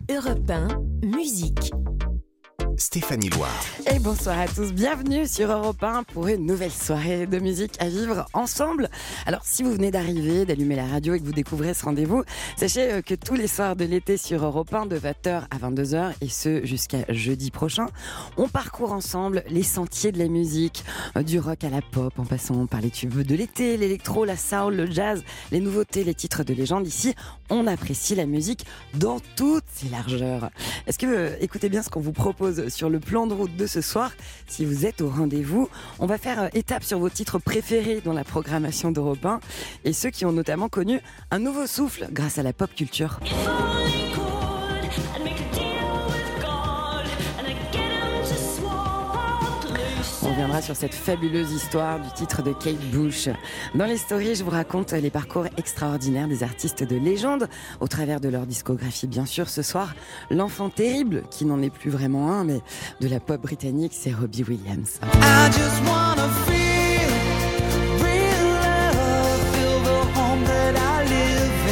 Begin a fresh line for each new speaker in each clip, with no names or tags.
Europe 1, musique.
Stéphanie Loire.
Et bonsoir à tous, bienvenue sur Europe 1 pour une nouvelle soirée de musique à vivre ensemble. Alors si vous venez d'arriver, d'allumer la radio et que vous découvrez ce rendez-vous, sachez que tous les soirs de l'été sur Europe 1 de 20h à 22h et ce jusqu'à jeudi prochain, on parcourt ensemble les sentiers de la musique, du rock à la pop en passant par les tubes de l'été, l'électro, la soul, le jazz, les nouveautés, les titres de légende. Ici, on apprécie la musique dans toutes ses largeurs. Est-ce que écoutez bien ce qu'on vous propose sur le plan de route de ce soir? Si vous êtes au rendez-vous, on va faire étape sur vos titres préférés dans la programmation d'Europe 1 et ceux qui ont notamment connu un nouveau souffle grâce à la pop culture. On reviendra sur cette fabuleuse histoire du titre de Kate Bush. Dans les stories, je vous raconte les parcours extraordinaires des artistes de légende au travers de leur discographie. Bien sûr, ce soir, l'enfant terrible, qui n'en est plus vraiment un, mais de la pop britannique, c'est Robbie Williams.
I just wanna feel real love, feel the home that I live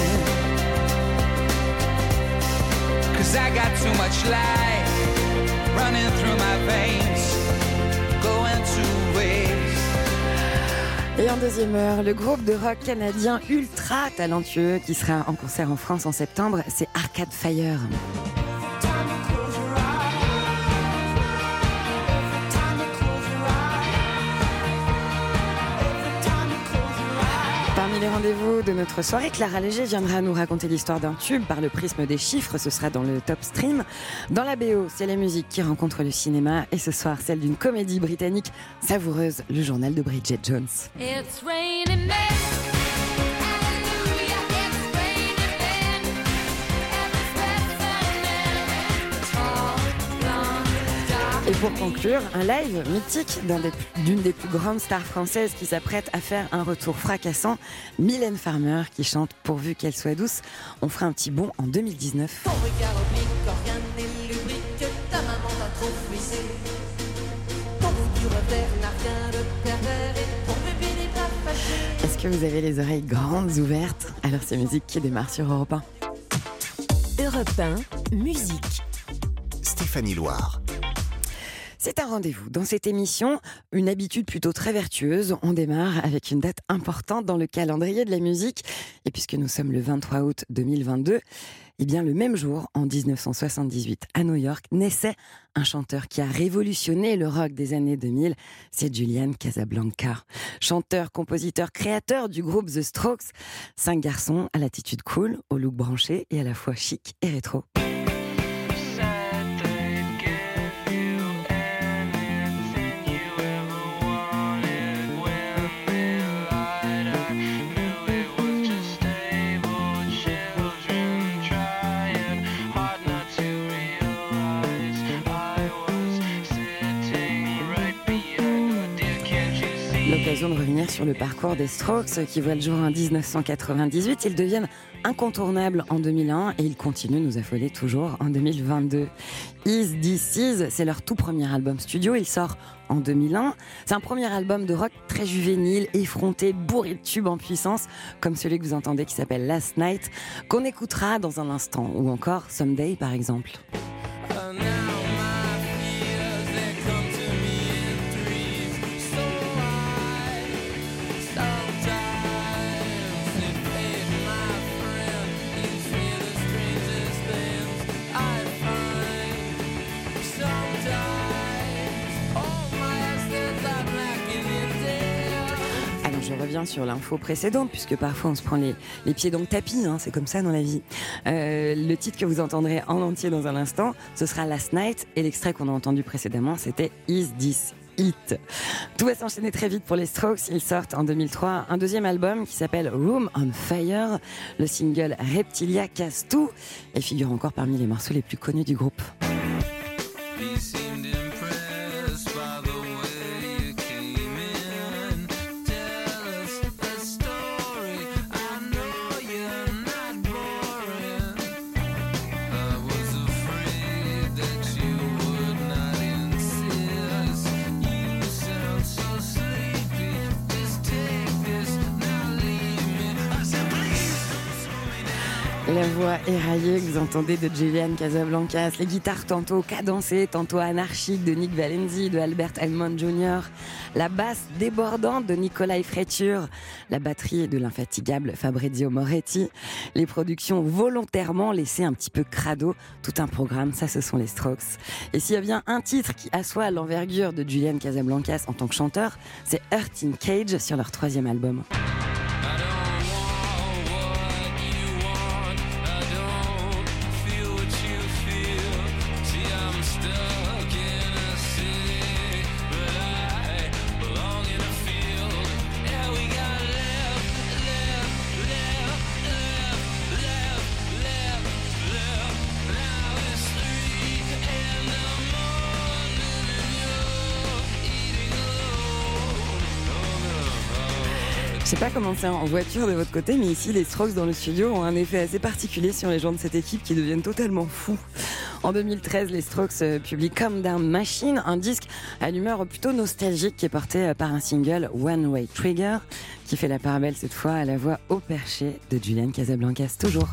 in. 'Cause I got too much life running through my veins, going two ways.
Et en deuxième heure, le groupe de rock canadien ultra talentueux qui sera en concert en France en septembre, c'est Arcade Fire. Parmi les rendez-vous de notre soirée, Clara Léger viendra nous raconter l'histoire d'un tube par le prisme des chiffres. Ce sera dans le Top Stream. Dans la BO, c'est la musique qui rencontre le cinéma. Et ce soir, celle d'une comédie britannique savoureuse, le journal de Bridget Jones.
It's raining men. Hallelujah, it's raining men.
Et pour conclure, un live mythique d'une des plus grandes stars françaises qui s'apprête à faire un retour fracassant, Mylène Farmer qui chante Pourvu qu'elle soit douce. On fera un petit bond en 2019.
Ton regard oblique quand rien n'est lubrique, ta maman t'a trop frisé. Ton goût du revers n'a rien de pervers et ton bébé n'est pas fâché.
Est-ce que vous avez les oreilles grandes ouvertes? Alors c'est musique qui démarre sur Europe 1.
Europe 1, musique.
Stéphanie Loire.
C'est un rendez-vous. Dans cette émission, une habitude plutôt très vertueuse. On démarre avec une date importante dans le calendrier de la musique. Et puisque nous sommes le 23 août 2022, eh bien le même jour, en 1978, à New York, naissait un chanteur qui a révolutionné le rock des années 2000. C'est Julian Casablanca. Chanteur, compositeur, créateur du groupe The Strokes. 5 garçons à l'attitude cool, au look branché et à la fois chic et rétro. L'occasion de revenir sur le parcours des Strokes qui voit le jour en 1998. Ils deviennent incontournables en 2001 et ils continuent de nous affoler toujours en 2022. Is This Is, c'est leur tout premier album studio. Il sort en 2001. C'est un premier album de rock très juvénile, effronté, bourré de tubes en puissance, comme celui que vous entendez qui s'appelle Last Night, qu'on écoutera dans un instant, ou encore Someday par exemple. Je reviens sur l'info précédente, puisque parfois on se prend les pieds dans le tapis, hein, c'est comme ça dans la vie. Le titre que vous entendrez en entier dans un instant, ce sera Last Night, et l'extrait qu'on a entendu précédemment, c'était Is This It. Tout va s'enchaîner très vite pour les Strokes. Ils sortent en 2003 un deuxième album qui s'appelle Room on Fire. Le single Reptilia casse tout et figure encore parmi les morceaux les plus connus du groupe. La voix éraillée que vous entendez de Julian Casablancas, les guitares tantôt cadencées, tantôt anarchiques de Nick Valenzi, de Albert Hammond Jr., la basse débordante de Nikolai Freiture, la batterie de l'infatigable Fabrizio Moretti, les productions volontairement laissées un petit peu crado, tout un programme, ça ce sont les Strokes. Et s'il y a bien un titre qui assoit l'envergure de Julian Casablancas en tant que chanteur, c'est Heart in Cage sur leur 3e album. Je sais pas comment c'est en voiture de votre côté, mais ici, les Strokes dans le studio ont un effet assez particulier sur les gens de cette équipe qui deviennent totalement fous. En 2013, les Strokes publient Calm Down Machine, un disque à l'humeur plutôt nostalgique qui est porté par un single One Way Trigger, qui fait la part belle cette fois à la voix au perché de Julian Casablancas, toujours.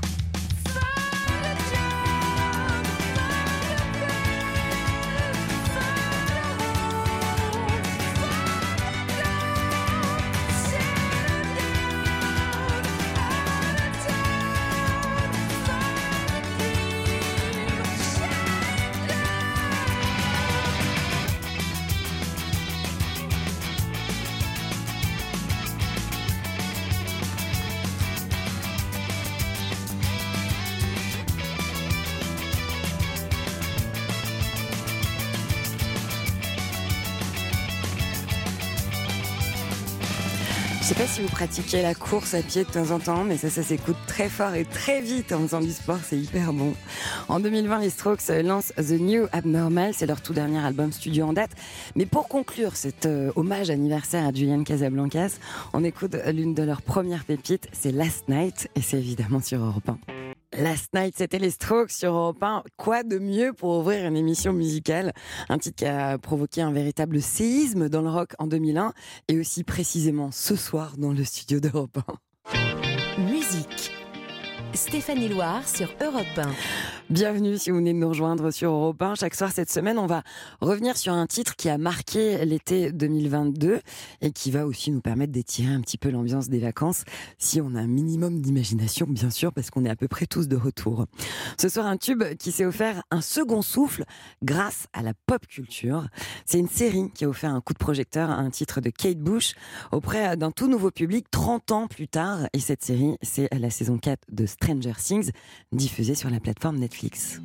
Je sais pas si vous pratiquez la course à pied de temps en temps, mais ça s'écoute très fort et très vite en faisant du sport, c'est hyper bon. En 2020, les Strokes lancent The New Abnormal, c'est leur tout dernier album studio en date. Mais pour conclure cet hommage anniversaire à Julian Casablancas, on écoute l'une de leurs premières pépites, c'est Last Night, et c'est évidemment sur Europe 1. Last Night, c'était les Strokes sur Europe 1. Quoi de mieux pour ouvrir une émission musicale? Un titre qui a provoqué un véritable séisme dans le rock en 2001 et aussi précisément ce soir dans le studio d'Europe 1.
Musique. Stéphanie Loire sur Europe 1.
Bienvenue si vous venez de nous rejoindre sur Europe 1. Chaque soir cette semaine, on va revenir sur un titre qui a marqué l'été 2022 et qui va aussi nous permettre d'étirer un petit peu l'ambiance des vacances si on a un minimum d'imagination, bien sûr, parce qu'on est à peu près tous de retour. Ce soir, un tube qui s'est offert un second souffle grâce à la pop culture. C'est une série qui a offert un coup de projecteur à un titre de Kate Bush auprès d'un tout nouveau public 30 ans plus tard. Et cette série, c'est la saison 4 de Stranger Things, diffusée sur la plateforme Netflix.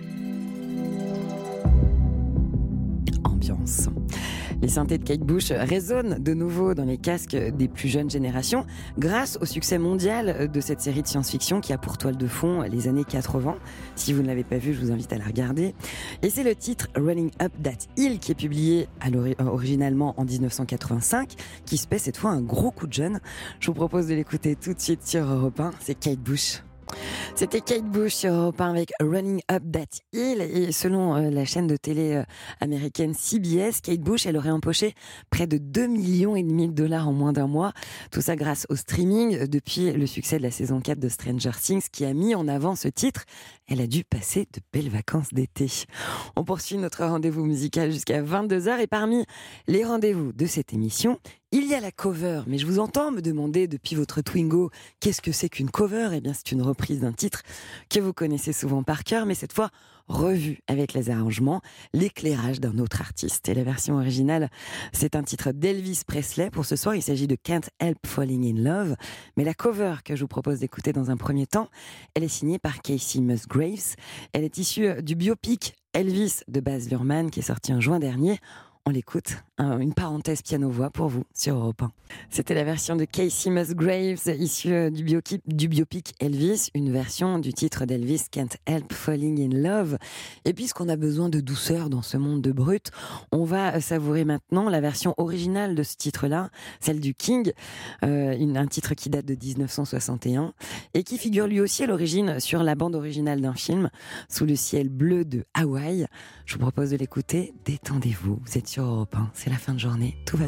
Ambiance. Les synthés de Kate Bush résonnent de nouveau dans les casques des plus jeunes générations grâce au succès mondial de cette série de science-fiction qui a pour toile de fond les années 80. Si vous ne l'avez pas vue, je vous invite à la regarder. Et c'est le titre Running Up That Hill qui est publié originalement en 1985 qui se paie cette fois un gros coup de jeune. Je vous propose de l'écouter tout de suite sur Europe 1. C'est Kate Bush. C'était Kate Bush sur Europe 1 avec Running Up That Hill. Et selon la chaîne de télé américaine CBS, Kate Bush, elle aurait empoché près de 2,5 millions de dollars en moins d'un mois. Tout ça grâce au streaming depuis le succès de la saison 4 de Stranger Things qui a mis en avant ce titre. Elle a dû passer de belles vacances d'été. On poursuit notre rendez-vous musical jusqu'à 22h et parmi les rendez-vous de cette émission, il y a la cover, mais je vous entends me demander depuis votre Twingo, qu'est-ce que c'est qu'une cover? Eh bien, c'est une reprise d'un titre que vous connaissez souvent par cœur, mais cette fois revu avec les arrangements, l'éclairage d'un autre artiste. Et la version originale, c'est un titre d'Elvis Presley. Pour ce soir, il s'agit de Can't Help Falling in Love. Mais la cover que je vous propose d'écouter dans un premier temps, elle est signée par Kacey Musgraves. Elle est issue du biopic Elvis de Baz Luhrmann qui est sorti en juin dernier. On l'écoute, une parenthèse piano-voix pour vous sur Europe 1. C'était la version de Kacey Musgraves issue du biopic Elvis, une version du titre d'Elvis Can't Help Falling in Love. Et puisqu'on a besoin de douceur dans ce monde de brut, on va savourer maintenant la version originale de ce titre-là, celle du King, un titre qui date de 1961 et qui figure lui aussi à l'origine sur la bande originale d'un film, Sous le ciel bleu de Hawaï. Je vous propose de l'écouter, détendez-vous, vous êtes sur Europe 1, c'est la fin de journée, tout va bien.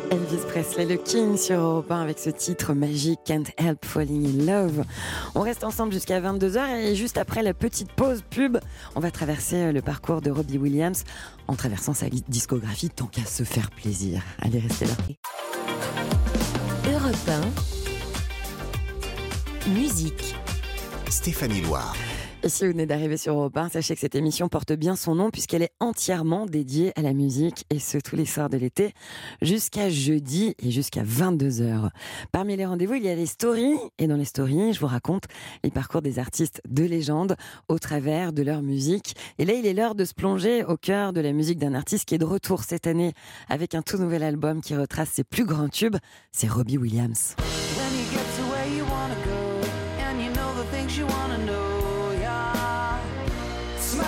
Elvis Presley, le King sur Europe 1 avec ce titre magique Can't Help Falling in Love. On reste ensemble jusqu'à 22h et juste après la petite pause pub, on va traverser le parcours de Robbie Williams en traversant sa discographie tant qu'à se faire plaisir. Allez, restez là.
Europe 1, musique.
Stéphanie Loire.
Et si vous venez d'arriver sur Europe 1, sachez que cette émission porte bien son nom puisqu'elle est entièrement dédiée à la musique et ce tous les soirs de l'été jusqu'à jeudi et jusqu'à 22h. Parmi les rendez-vous, il y a les stories et dans les stories, je vous raconte les parcours des artistes de légende au travers de leur musique. Et là, il est l'heure de se plonger au cœur de la musique d'un artiste qui est de retour cette année avec un tout nouvel album qui retrace ses plus grands tubes, c'est Robbie Williams.
When you get to where you wanna go, and you know the things you wanna know, yeah. Smiling.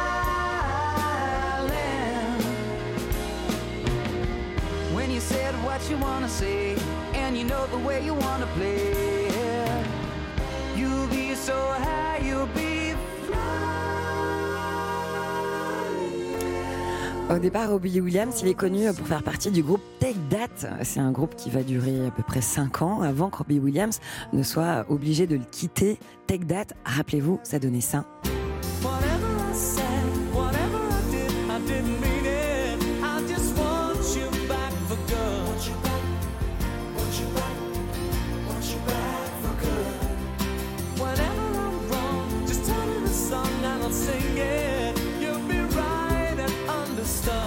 When you said what you wanna say, and you know the way you wanna play, yeah. You'll be so high, you'll be
Au départ, Robbie Williams, il est connu pour faire partie du groupe Take That. C'est un groupe qui va durer à peu près 5 ans avant que Robbie Williams ne soit obligé de le quitter. Take That, rappelez-vous, ça donnait ça.
Whatever I said, whatever I didn't mean it. I just want you back for good. Want you back for good. Whenever I'm wrong, just tell me the song and I'll sing it. You'll be right and understood.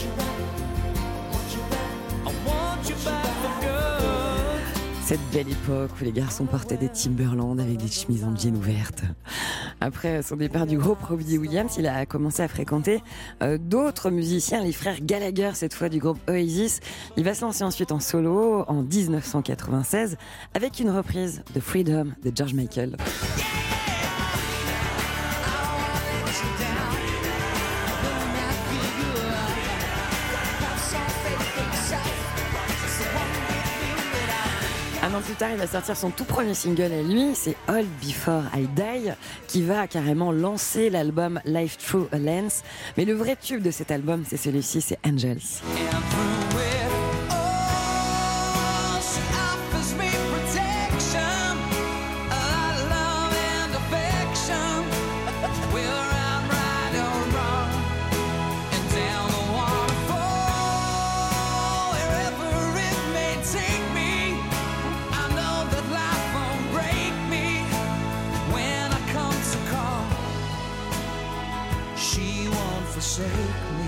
I want you back for good.
Cette belle époque où les garçons portaient des Timberland avec des chemises en jean ouvertes. Après son départ du groupe, Robbie Williams, il a commencé à fréquenter d'autres musiciens, les frères Gallagher, cette fois du groupe Oasis. Il va se lancer ensuite en solo en 1996 avec une reprise de Freedom de George Michael. Un an plus tard, il va sortir son tout premier single à lui, c'est All Before I Die, qui va carrément lancer l'album Life Through a Lens. Mais le vrai tube de cet album, c'est celui-ci, c'est Angels.
And through it all, she offers me protection, a love and affection. Whether I'm right or wrong, and down the waterfall, wherever it may take me, I know that life won't break me. When I come to call, she won't forsake me.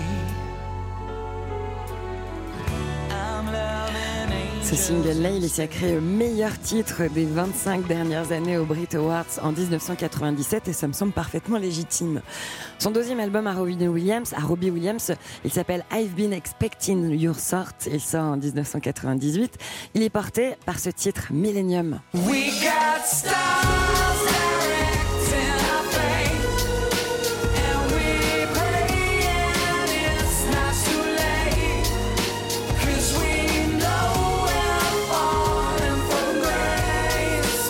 Ce single-là, il est sacré meilleur titre des 25 dernières années aux Brit Awards en 1997 et ça me semble parfaitement légitime. Son deuxième album à Robbie Williams, il s'appelle I've Been Expecting Your Sort. Il sort en 1998. Il est porté par ce titre Millennium.
We got stars directing our fate, and we pray and it's not too late, 'cause we know we're falling from grace.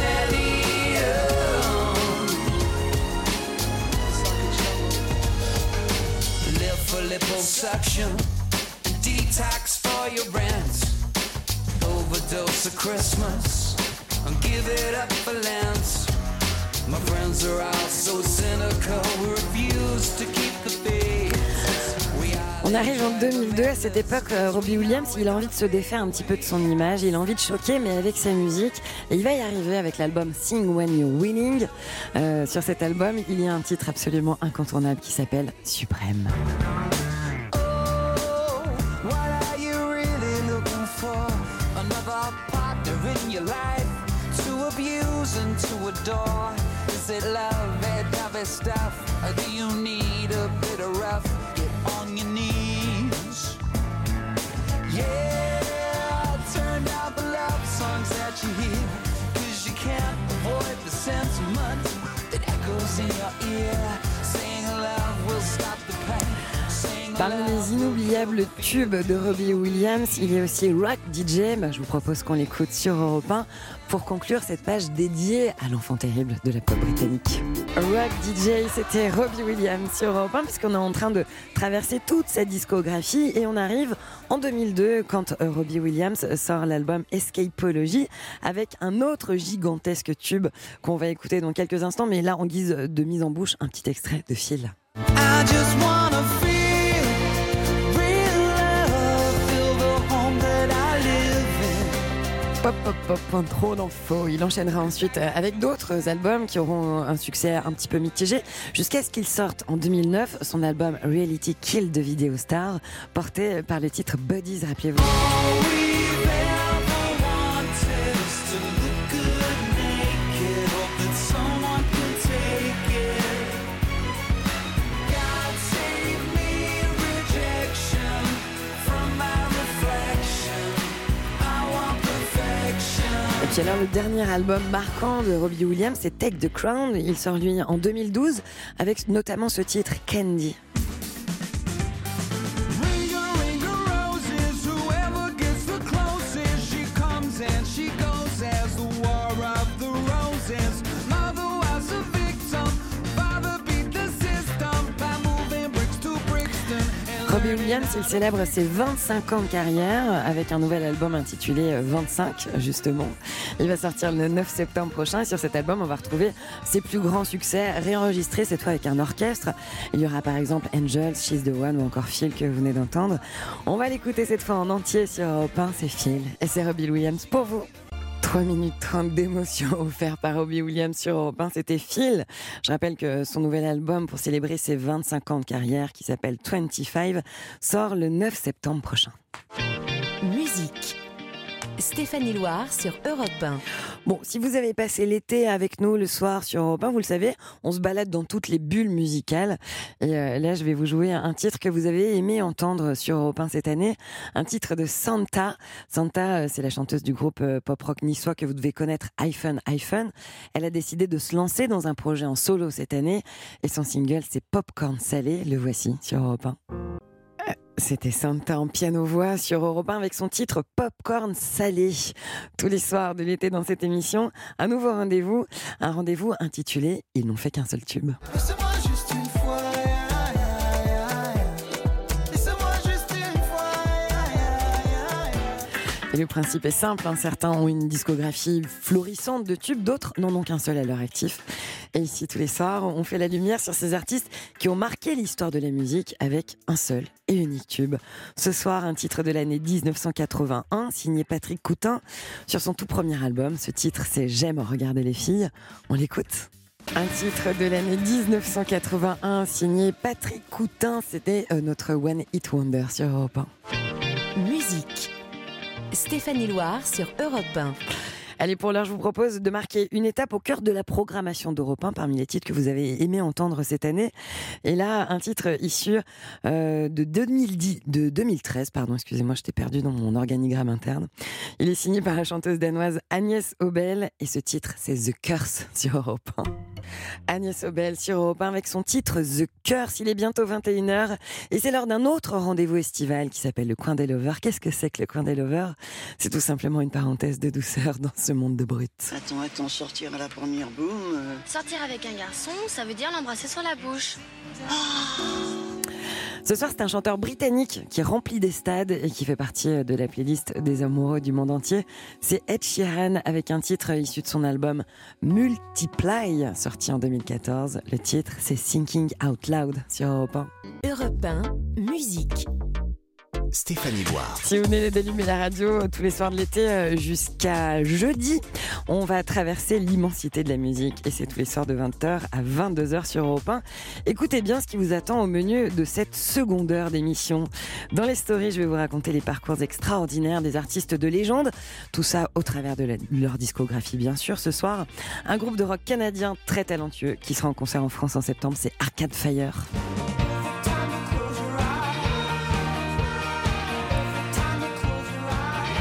Millennium. It's like a jungle. Live for liposuction, detox for your rent. Overdose of Christmas and give it up for Lent. My friends are all so cynical, we refuse to keep the faith.
On arrive en 2002, à cette époque, Robbie Williams, il a envie de se défaire un petit peu de son image, il a envie de choquer, mais avec sa musique. Et il va y arriver avec l'album Sing When You're Winning. Sur cet album, il y a un titre absolument incontournable qui s'appelle Suprême.
Oh, what are you really looking for? Another partner in your life to abuse and to adore? Is it love, that heavy stuff? Or do you need a bit of rough? Get on your knees. Yeah, turn down the love songs that you hear, 'cause you can't avoid the sentiment that echoes in your ear. Saying love will stop the pain, saying
Parmi les inoubliables tubes de Robbie Williams, il y a aussi Rock DJ. Je vous propose qu'on l'écoute sur Europe 1 pour conclure cette page dédiée à l'enfant terrible de la pop britannique. Rock DJ, c'était Robbie Williams sur Europe 1, puisqu'on est en train de traverser toute sa discographie et on arrive en 2002 quand Robbie Williams sort l'album Escapology avec un autre gigantesque tube qu'on va écouter dans quelques instants, mais là en guise de mise en bouche, un petit extrait de Phil.
I just wanna feel real love, feel the home that I live in.
Pop, pop, pop, point trop d'infos. Il enchaînera ensuite avec d'autres albums qui auront un succès un petit peu mitigé, jusqu'à ce qu'il sorte en 2009 son album Reality Kill de Video Star, porté par le titre Buddies, rappelez-vous.
All we've ever wanted is to look good naked, hope that someone can take it. God save me rejection from my reflection. I want perfection.
Et puis alors le dernier album marquant de Robbie Williams, c'est Take the Crown. Il sort lui en 2012 avec notamment ce titre Candy.
Ring a roses, whoever gets the closest, she comes and she goes as the war of the roses. Mother was a victim, father beat the system by moving bricks to Brixton.
Robbie Williams, il célèbre ses 25 ans de carrière avec un nouvel album intitulé 25 justement. Il va sortir le 9 septembre prochain et sur cet album on va retrouver ses plus grands succès réenregistrés cette fois avec un orchestre. Il y aura par exemple Angels, She's the One ou encore Phil que vous venez d'entendre. On va l'écouter cette fois en entier sur Europe 1, c'est Phil et c'est Robbie Williams pour vous. 3 minutes 30 d'émotion offert par Robbie Williams sur Europe 1, c'était Phil. Je rappelle que son nouvel album pour célébrer ses 25 ans de carrière qui s'appelle 25 sort le 9 septembre prochain.
Musique. Stéphanie Loire sur Europe 1.
Bon, si vous avez passé l'été avec nous le soir sur Europe 1, vous le savez, on se balade dans toutes les bulles musicales. Et là, je vais vous jouer un titre que vous avez aimé entendre sur Europe 1 cette année. Un titre de Santa. Santa, c'est la chanteuse du groupe pop-rock niçois que vous devez connaître, Hyphen. Elle a décidé de se lancer dans un projet en solo cette année. Et son single, c'est Popcorn Salé. Le voici sur Europe 1. C'était Santa en piano-voix sur Europe 1 avec son titre Popcorn Salé. Tous les soirs de l'été dans cette émission, un nouveau rendez-vous, un rendez-vous intitulé « Ils n'ont fait qu'un seul tube ».
Laissez-moi juste une fois. Laissez-moi juste une fois.
Et le principe est simple, certains ont une discographie florissante de tubes, d'autres n'en ont qu'un seul à leur actif. Et ici, tous les soirs, on fait la lumière sur ces artistes qui ont marqué l'histoire de la musique avec un seul et unique tube. Ce soir, un titre de l'année 1981, signé Patrick Coutin, sur son tout premier album. Ce titre, c'est « J'aime regarder les filles ». On l'écoute. Un titre de l'année 1981, signé Patrick Coutin. C'était notre One Hit Wonder sur Europe 1.
Musique. Stéphanie Loire sur Europe 1.
Allez, pour l'heure, je vous propose de marquer une étape au cœur de la programmation d'Europe 1 parmi les titres que vous avez aimé entendre cette année. Et là, un titre issu de 2013, excusez-moi, j'étais perdue dans mon organigramme interne. Il est signé par la chanteuse danoise Agnès Obel et ce titre, c'est The Curse sur Europe 1. Agnès Obel sur Europe 1 avec son titre The Curse. Il est bientôt 21h et c'est l'heure d'un autre rendez-vous estival qui s'appelle le Coin des Lovers. Qu'est-ce que c'est que le Coin des Lovers ? C'est tout simplement une parenthèse de douceur dans ce monde de brut.
Attends, sortir à la première boum.
Sortir avec un garçon, ça veut dire l'embrasser sur la bouche.
Ce soir, c'est un chanteur britannique qui remplit des stades et qui fait partie de la playlist des amoureux du monde entier. C'est Ed Sheeran avec un titre issu de son album Multiply, sorti en 2014. Le titre, c'est Thinking Out Loud sur Europe 1.
Europe 1, musique.
Stéphanie Loire.
Si vous venez d'allumer la radio tous les soirs de l'été jusqu'à jeudi, on va traverser l'immensité de la musique et c'est tous les soirs de 20h à 22h sur Europe 1. Écoutez bien ce qui vous attend au menu de cette seconde heure d'émission. Dans les stories, je vais vous raconter les parcours extraordinaires des artistes de légende. Tout ça au travers de leur discographie, bien sûr. Ce soir, un groupe de rock canadien très talentueux qui sera en concert en France en septembre, c'est Arcade Fire.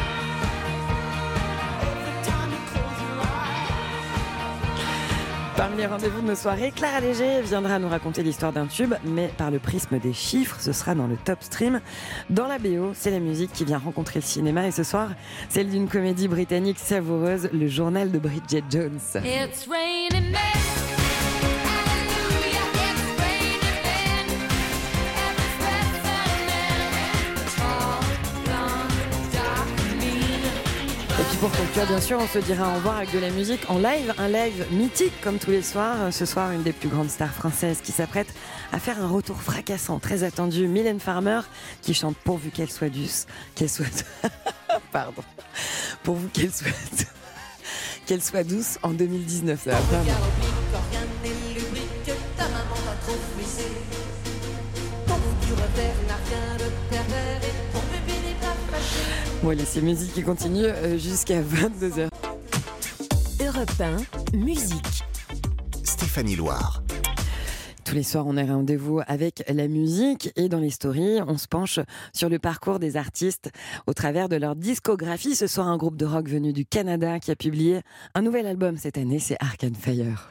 Parmi Parmi les rendez-vous de nos soirées, Clara Léger viendra nous raconter l'histoire d'un tube, mais par le prisme des chiffres, ce sera dans le Top Stream. Dans la BO, c'est la musique qui vient rencontrer le cinéma, et ce soir, celle d'une comédie britannique savoureuse, Le Journal de Bridget Jones.
It's raining men. Hallelujah, it's raining men. Every specimen. Tall, blonde, dark, mean.
Et puis pour conclure, bien sûr, on se dira au revoir avec de la musique en live, un live mythique comme tous les soirs. Ce soir, une des plus grandes stars françaises qui s'apprête à faire un retour fracassant, très attendu, Mylène Farmer, qui chante Pourvu qu'elle soit douce, pardon, pourvu qu'elle soit douce en 2019. Ça va pas,
Regard oblique, quand rien n'est lubrique, ta maman va trop frisser. Ton bout du revers n'a rien de pervers et ton bébé n'est pas fâché.
Bon, allez, c'est musique qui continue jusqu'à 22h.
Europe 1, musique.
Stéphanie Loire.
Tous les soirs, on a rendez-vous avec la musique, et dans les stories, on se penche sur le parcours des artistes au travers de leur discographie. Ce soir, un groupe de rock venu du Canada qui a publié un nouvel album cette année, c'est Arcade Fire.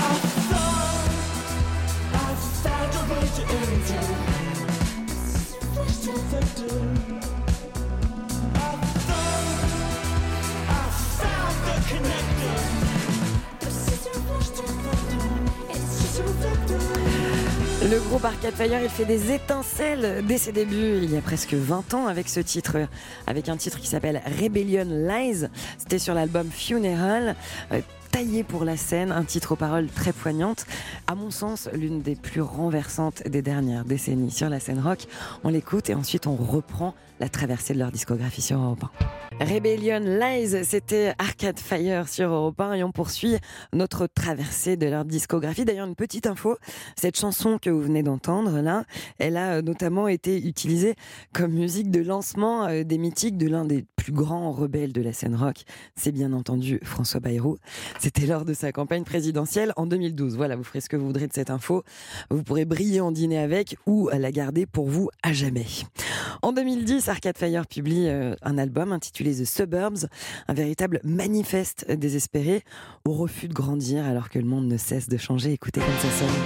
Le groupe Arcade Fire, il fait des étincelles dès ses débuts, il y a presque 20 ans, avec ce titre, avec un titre qui s'appelle Rebellion Lies. C'était sur l'album Funeral, taillé pour la scène, un titre aux paroles très poignantes. À mon sens, l'une des plus renversantes des dernières décennies sur la scène rock. On l'écoute et ensuite on reprend la traversée de leur discographie sur Europe 1. Rebellion Lies, c'était Arcade Fire sur Europe 1 et on poursuit notre traversée de leur discographie. D'ailleurs, une petite info, cette chanson que vous venez d'entendre là, elle a notamment été utilisée comme musique de lancement des mythiques de l'un des plus grands rebelles de la scène rock. C'est bien entendu François Bayrou. C'était lors de sa campagne présidentielle en 2012. Voilà, vous ferez ce que vous voudrez de cette info. Vous pourrez briller en dîner avec ou la garder pour vous à jamais. En 2010, Arcade Fire publie un album intitulé The Suburbs, un véritable manifeste désespéré au refus de grandir alors que le monde ne cesse de changer. Écoutez comme ça sonne.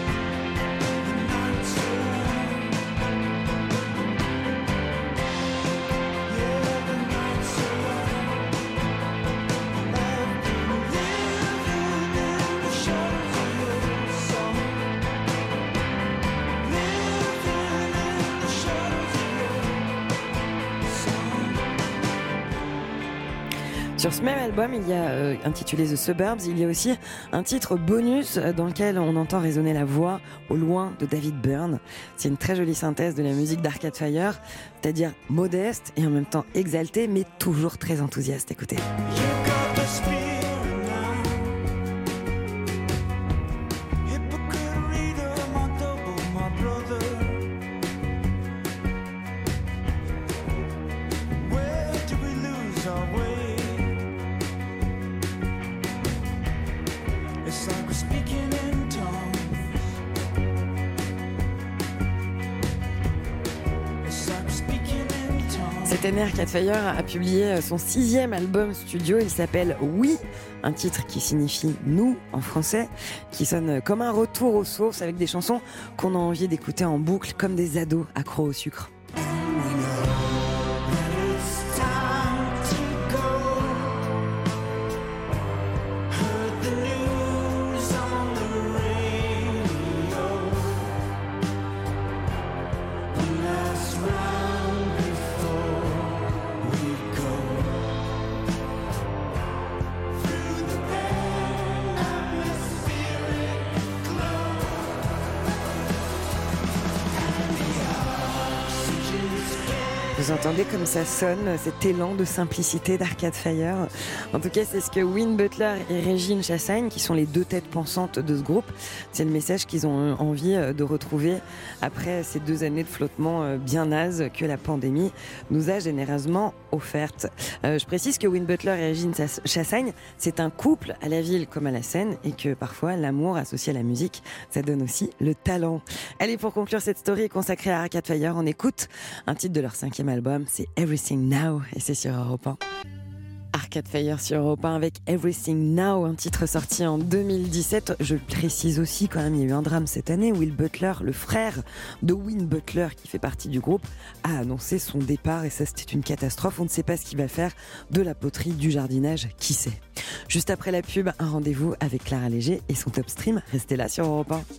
Sur ce même album, il y a intitulé The Suburbs, il y a aussi un titre bonus dans lequel on entend résonner la voix au loin de David Byrne. C'est une très jolie synthèse de la musique d'Arcade Fire, c'est-à-dire modeste et en même temps exaltée, mais toujours très enthousiaste. Écoutez. Cette année, Arcade Fire a publié son 6e album studio. Il s'appelle Oui, un titre qui signifie nous en français, qui sonne comme un retour aux sources avec des chansons qu'on a envie d'écouter en boucle comme des ados accros au sucre. Vous entendez comme ça sonne, cet élan de simplicité d'Arcade Fire. En tout cas, c'est ce que Win Butler et Régine Chassagne, qui sont les deux têtes pensantes de ce groupe, c'est le message qu'ils ont envie de retrouver après ces 2 années de flottement bien nazes que la pandémie nous a généreusement offertes. Je précise que Win Butler et Régine Chassagne, c'est un couple à la ville comme à la scène, et que parfois l'amour associé à la musique, ça donne aussi le talent. Allez, pour conclure cette story consacrée à Arcade Fire, on écoute un titre de leur 5e album, c'est Everything Now, et c'est sur Europe 1. Arcade Fire sur Europe 1 avec Everything Now, un titre sorti en 2017. Je le précise aussi quand même, il y a eu un drame cette année. Will Butler, le frère de Win Butler qui fait partie du groupe, a annoncé son départ et ça c'était une catastrophe. On ne sait pas ce qu'il va faire de la poterie, du jardinage, qui sait. Juste après la pub, un rendez-vous avec Clara Léger et son Top Stream. Restez là sur Europe 1.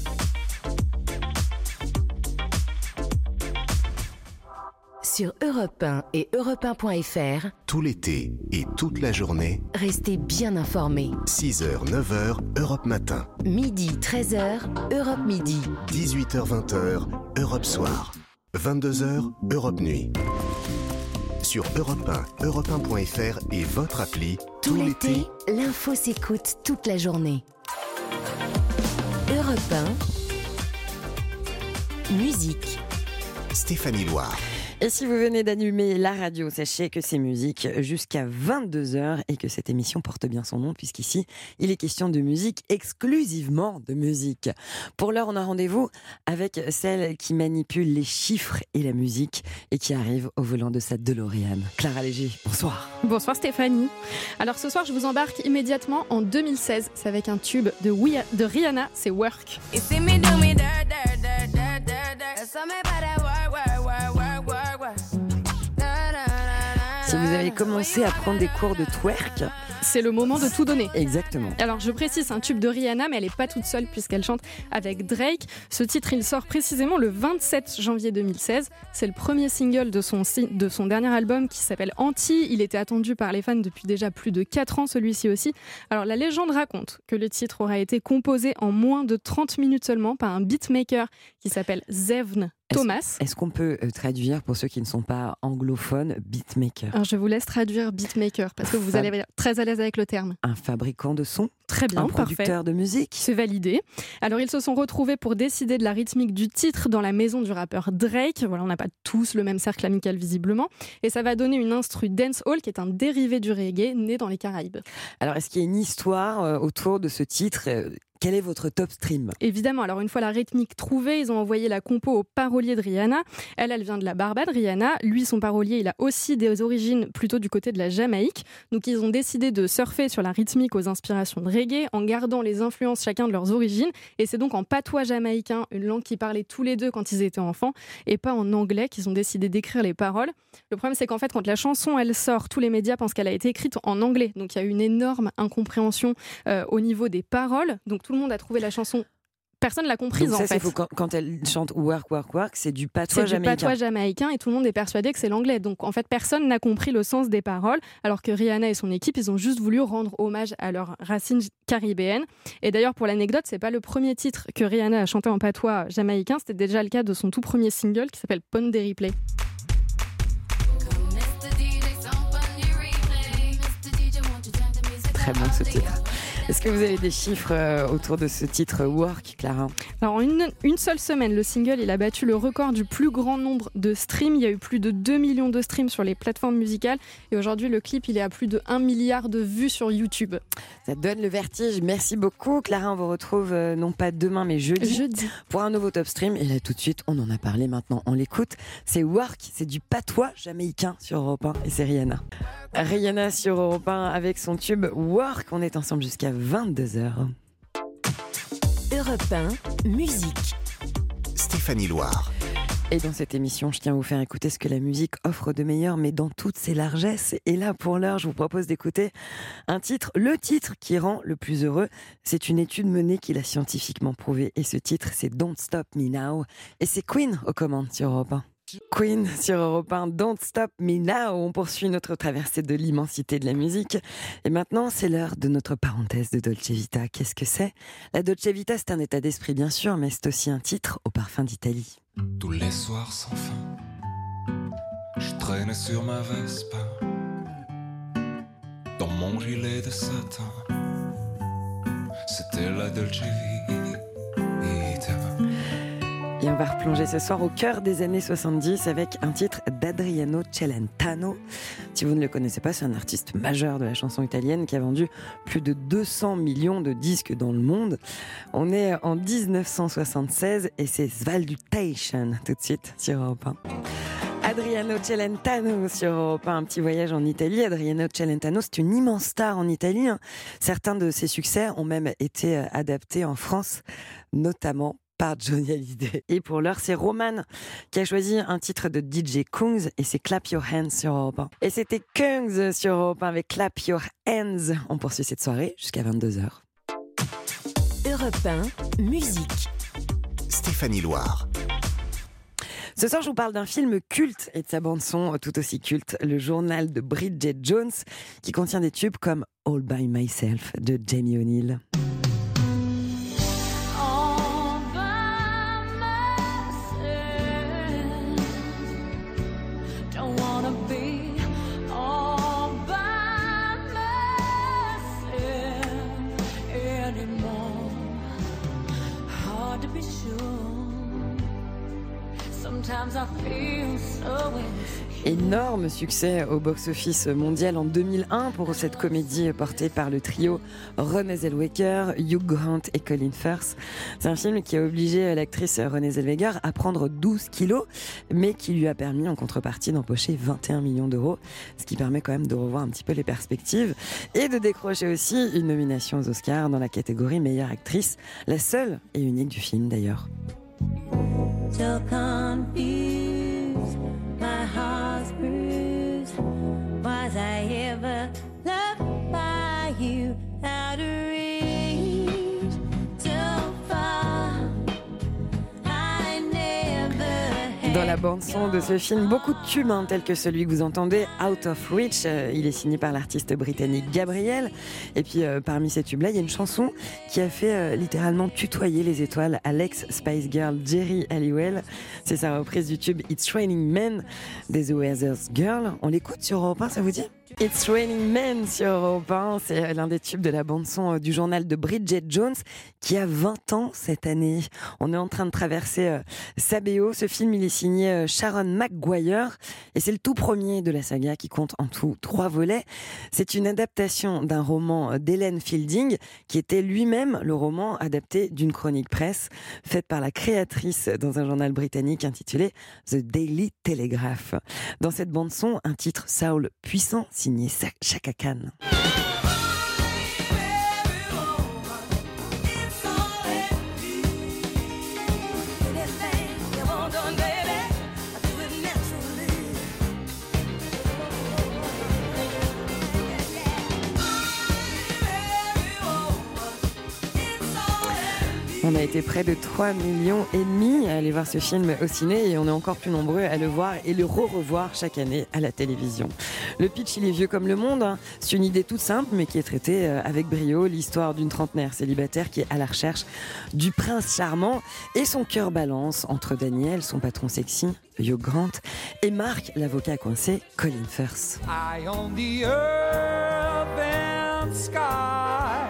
Sur Europe 1 et europe1.fr,
Tout l'été et toute la journée,
restez bien informés.
6h, 9h, Europe Matin.
Midi, 13h, Europe Midi.
18h, 20h, Europe Soir. 22h, Europe Nuit. Sur Europe 1, europe1.fr et votre appli,
Tout l'été, l'info s'écoute toute la journée. Europe 1, musique.
Stéphanie Loire.
Et si vous venez d'allumer la radio, sachez que c'est musique jusqu'à 22h et que cette émission porte bien son nom puisqu'ici, il est question de musique, exclusivement de musique. Pour l'heure, on a rendez-vous avec celle qui manipule les chiffres et la musique et qui arrive au volant de sa DeLorean. Clara Léger, bonsoir.
Bonsoir Stéphanie. Alors ce soir, je vous embarque immédiatement en 2016. C'est avec un tube de Rihanna, c'est Work.
Si vous avez commencé à prendre des cours de twerk,
c'est le moment de tout donner.
Exactement.
Alors je précise, c'est un tube de Rihanna, mais elle n'est pas toute seule puisqu'elle chante avec Drake. Ce titre, il sort précisément le 27 janvier 2016. C'est le premier single de son dernier album qui s'appelle Anti. Il était attendu par les fans depuis déjà plus de 4 ans, celui-ci aussi. Alors la légende raconte que le titre aurait été composé en moins de 30 minutes seulement par un beatmaker qui s'appelle Zevn Thomas.
Est-ce qu'on peut traduire, pour ceux qui ne sont pas anglophones, beatmaker?
Alors je vous laisse traduire beatmaker parce que vous allez être très à l'aise avec le terme.
Un fabricant de son?
Très bien,
un producteur
parfait.
De musique?
C'est validé. Alors ils se sont retrouvés pour décider de la rythmique du titre dans la maison du rappeur Drake. Voilà, on n'a pas tous le même cercle amical visiblement. Et ça va donner une instru dancehall qui est un dérivé du reggae né dans les Caraïbes.
Alors est-ce qu'il y a une histoire autour de ce titre? Quel est votre top stream?
Évidemment, alors une fois la rythmique trouvée, ils ont envoyé la compo au parolier de Rihanna. Elle vient de la Barbade, Rihanna. Lui, son parolier, il a aussi des origines plutôt du côté de la Jamaïque. Donc ils ont décidé de surfer sur la rythmique aux inspirations de reggae en gardant les influences chacun de leurs origines. Et c'est donc en patois jamaïcain, une langue qu'ils parlaient tous les deux quand ils étaient enfants, et pas en anglais qu'ils ont décidé d'écrire les paroles. Le problème, c'est qu'en fait, quand la chanson, elle sort, tous les médias pensent qu'elle a été écrite en anglais. Donc il y a eu une énorme incompréhension au niveau des paroles. Donc tout le monde a trouvé la chanson. Personne l'a comprise.
Donc ça,
en fait.
Quand elle chante Work, Work, Work, c'est du patois jamaïcain.
C'est du patois jamaïcain et tout le monde est persuadé que c'est l'anglais. Donc en fait, personne n'a compris le sens des paroles, alors que Rihanna et son équipe, ils ont juste voulu rendre hommage à leurs racines caribéennes. Et d'ailleurs, pour l'anecdote, c'est pas le premier titre que Rihanna a chanté en patois jamaïcain. C'était déjà le cas de son tout premier single qui s'appelle Pon de Replay.
Très bon ce titre. Est-ce que vous avez des chiffres autour de ce titre Work, Clara?
Alors en une seule semaine, le single il a battu le record du plus grand nombre de streams. Il y a eu plus de 2 millions de streams sur les plateformes musicales. Et aujourd'hui, le clip il est à plus de 1 milliard de vues sur YouTube.
Ça donne le vertige. Merci beaucoup, Clara. On vous retrouve non pas demain, mais jeudi. Pour un nouveau Top Stream. Et là, tout de suite, on en a parlé maintenant. On l'écoute. C'est Work. C'est du patois jamaïcain sur Europe 1. Et c'est Rihanna. Rihanna sur Europe 1 avec son tube Work. On est ensemble jusqu'à 22h.
Europe 1, musique.
Stéphanie Loire.
Et dans cette émission, je tiens à vous faire écouter ce que la musique offre de meilleur, mais dans toutes ses largesses. Et là, pour l'heure, je vous propose d'écouter un titre, le titre qui rend le plus heureux. C'est une étude menée qui l'a scientifiquement prouvé. Et ce titre, c'est Don't Stop Me Now. Et c'est Queen aux commandes sur Europe 1. Queen sur Europe 1, Don't Stop Me Now. On poursuit notre traversée de l'immensité de la musique. Et maintenant, c'est l'heure de notre parenthèse de Dolce Vita. Qu'est-ce que c'est? La Dolce Vita, c'est un état d'esprit, bien sûr, mais c'est aussi un titre au parfum d'Italie.
Tous les soirs sans fin, je traînais sur ma Vespa, dans mon gilet de satin. C'était la Dolce Vita.
Et on va replonger ce soir au cœur des années 70 avec un titre d'Adriano Celentano. Si vous ne le connaissez pas, c'est un artiste majeur de la chanson italienne qui a vendu plus de 200 millions de disques dans le monde. On est en 1976 et c'est Svaldutation tout de suite sur Europe 1. Adriano Celentano sur Europe 1, un petit voyage en Italie. Adriano Celentano, c'est une immense star en Italie. Certains de ses succès ont même été adaptés en France, notamment par Johnny Hallyday. Et pour l'heure, c'est Roman qui a choisi un titre de DJ Kungs et c'est Clap Your Hands sur Europe 1. Et c'était Kungs sur Europe 1 avec Clap Your Hands. On poursuit cette soirée jusqu'à 22h.
Europe 1, musique.
Stéphanie Loire.
Ce soir, je vous parle d'un film culte et de sa bande-son tout aussi culte, Le journal de Bridget Jones, qui contient des tubes comme All By Myself de Jamie O'Neill. Énorme succès au box-office mondial en 2001 pour cette comédie portée par le trio Renée Zellweger, Hugh Grant et Colin Firth. C'est un film qui a obligé l'actrice Renée Zellweger à prendre 12 kilos, mais qui lui a permis en contrepartie d'empocher 21 millions d'euros, ce qui permet quand même de revoir un petit peu les perspectives et de décrocher aussi une nomination aux Oscars dans la catégorie meilleure actrice, la seule et unique du film d'ailleurs.
So confused, my heart's bruised. Was I ever loved by you? Out of reach, so far, I never had.
Dans la bande-son de ce film, beaucoup de tubes tels que celui que vous entendez, Out of Reach. Il est signé par l'artiste britannique Gabriel. Et puis parmi ces tubes-là, il y a une chanson qui a fait littéralement tutoyer les étoiles à l'ex-Spice Girl Jerry Halliwell. C'est sa reprise du tube It's Raining Men des The Weathers Girl. On l'écoute sur Europe 1, ça vous dit ? It's Raining Men sur Europe 1, c'est l'un des tubes de la bande-son du journal de Bridget Jones qui a 20 ans cette année. On est en train de traverser sa BO. Ce film, il est signé Sharon Maguire et c'est le tout premier de la saga qui compte en tout 3 volets. C'est une adaptation d'un roman d'Helen Fielding qui était lui-même le roman adapté d'une chronique presse faite par la créatrice dans un journal britannique intitulé The Daily Telegraph. Dans cette bande-son, un titre soul puissant signé Chaka Khan. On a été près de 3,5 millions à aller voir ce film au ciné et on est encore plus nombreux à le voir et le revoir chaque année à la télévision. Le pitch, il est vieux comme le monde. C'est une idée toute simple mais qui est traitée avec brio. L'histoire d'une trentenaire célibataire qui est à la recherche du prince charmant et son cœur balance entre Daniel, son patron sexy, Hugh Grant, et Mark, l'avocat coincé, Colin Firth.
Eye on the earth and sky.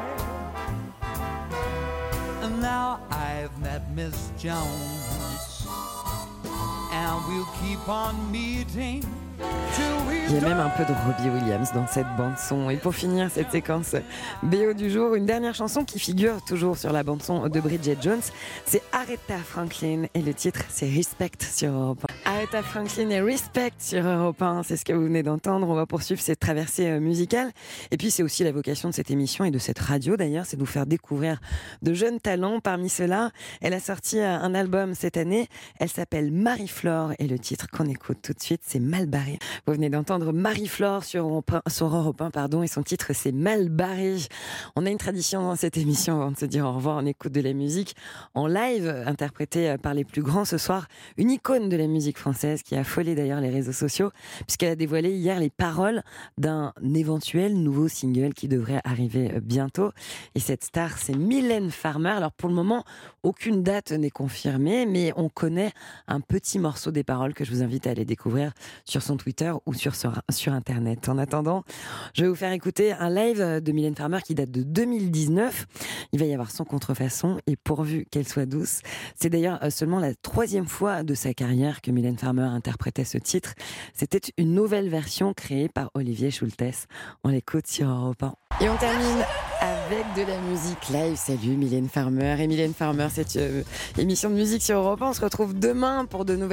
And now I've met Miss Jones, and we'll keep on meeting.
Il y a même un peu de Robbie Williams dans cette bande-son. Et pour finir cette séquence BO du jour, une dernière chanson qui figure toujours sur la bande-son de Bridget Jones, c'est Aretha Franklin et le titre c'est Respect sur Europe 1. Aretha Franklin et Respect sur Europe 1, c'est ce que vous venez d'entendre. On va poursuivre cette traversée musicale. Et puis c'est aussi la vocation de cette émission et de cette radio d'ailleurs, c'est de vous faire découvrir de jeunes talents. Parmi ceux-là, elle a sorti un album cette année, elle s'appelle Marie-Flore et le titre qu'on écoute tout de suite c'est Mal barré. Vous venez d'entendre Marie-Flore sur Europe 1, et son titre c'est Mal barré. On a une tradition dans cette émission avant de se dire au revoir, on écoute de la musique en live, interprétée par les plus grands ce soir. Une icône de la musique française qui a affolé d'ailleurs les réseaux sociaux, puisqu'elle a dévoilé hier les paroles d'un éventuel nouveau single qui devrait arriver bientôt. Et cette star, c'est Mylène Farmer. Alors pour le moment, aucune date n'est confirmée, mais on connaît un petit morceau des paroles que je vous invite à aller découvrir sur son Twitter ou sur Internet. En attendant, je vais vous faire écouter un live de Mylène Farmer qui date de 2019. Il va y avoir son contrefaçon et pourvu qu'elle soit douce. C'est d'ailleurs seulement la 3e fois de sa carrière que Mylène Farmer interprétait ce titre. C'était une nouvelle version créée par Olivier Schultes. On l'écoute sur Europe 1. Et on termine avec de la musique live. Salut Mylène Farmer. Et Mylène Farmer, cette émission de musique sur Europe 1. On se retrouve demain pour de nouvelles